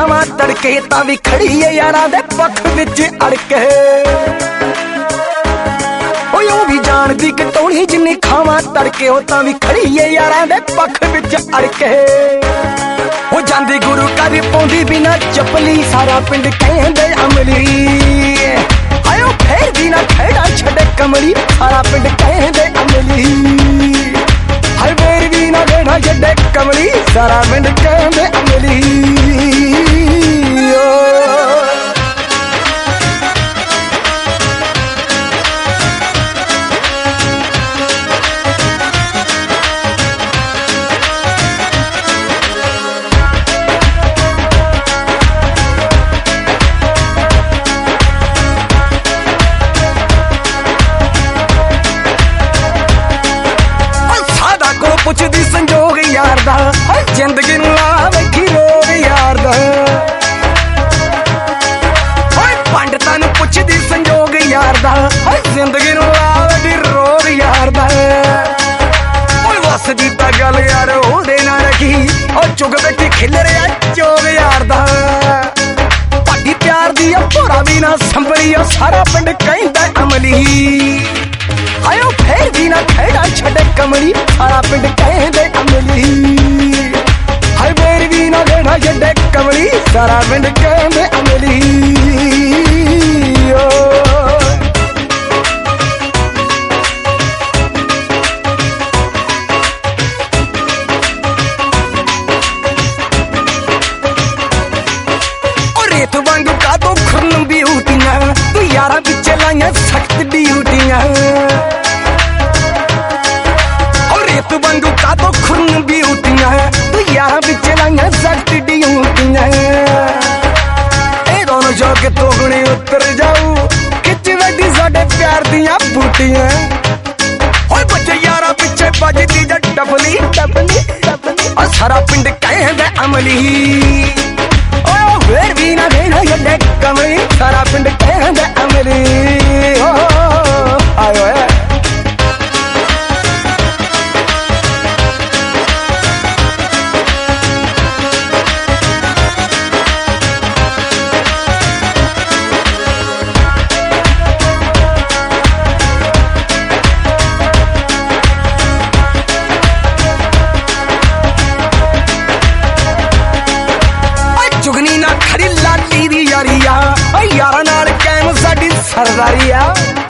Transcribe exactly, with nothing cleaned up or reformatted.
खावां तड़के तां भी खड़ी है यारां दे पख विच अड़ के। ओ भी जानदी कटोली जिन्नी खावां तड़के ओ तां भी खड़ी है यारां दे पख विच अड़ के। ओ जांदी गुरु घर पाउंदी बिना चपली सारा पिंड कहंदे अमली। आयो फिर भी ना खेड़ा छड़े कमली सारा पिंड कहंदे अमली। हाय फिर भी ना खेड़ा छड़े कमली सारा पिंड कहंदे अमली। पुछदी संजोग यार दा जिंदगी नूं ला बैठी रोग यार दा। पंडितां नूं पुछदी संजोग यार दा जिंदगी नूं ला बैठी रोग यार दा। वसदी तां गल यार ओहदे नाल रखी ओ चुग बैठी खिलरिया चोग यार दा। पाडी प्यार दी भोरा भी ना संभली सारा पिंड कहंदा अमली। आयो फिर भी ना खेड़ा छड़े कमली सारा पिंड कहंदे अमली। हाय फिर भी ना खेड़ा छड़े कमली सारा पिंड कहंदे अमली। ओ रेत वांगू कादों खुरन ब्यूटियां तू यारा पिछे लाइयां सख्त ड्यूटियां। रेत वांगू कादों खुरन ब्यूटियां तू यारा पिछे लाइयां सख्त ड्यूटियां। ए दोनों जो के तोगने उतर जाऊ खिच वड्डी साडे प्यार दियां बूटियां। ओए बच्चे यारा पिछे बजदी जा टपली टपली टपली ओ सारा पिंड कहंदा अमली। ओ फिर भी ना देना छड्डे कमली सारा पिंड कहंदा अमली। ओ आयो है चुगनी ना खड़ी लाली दी यारिया यारा नाल कैम साडी सरदारी आ।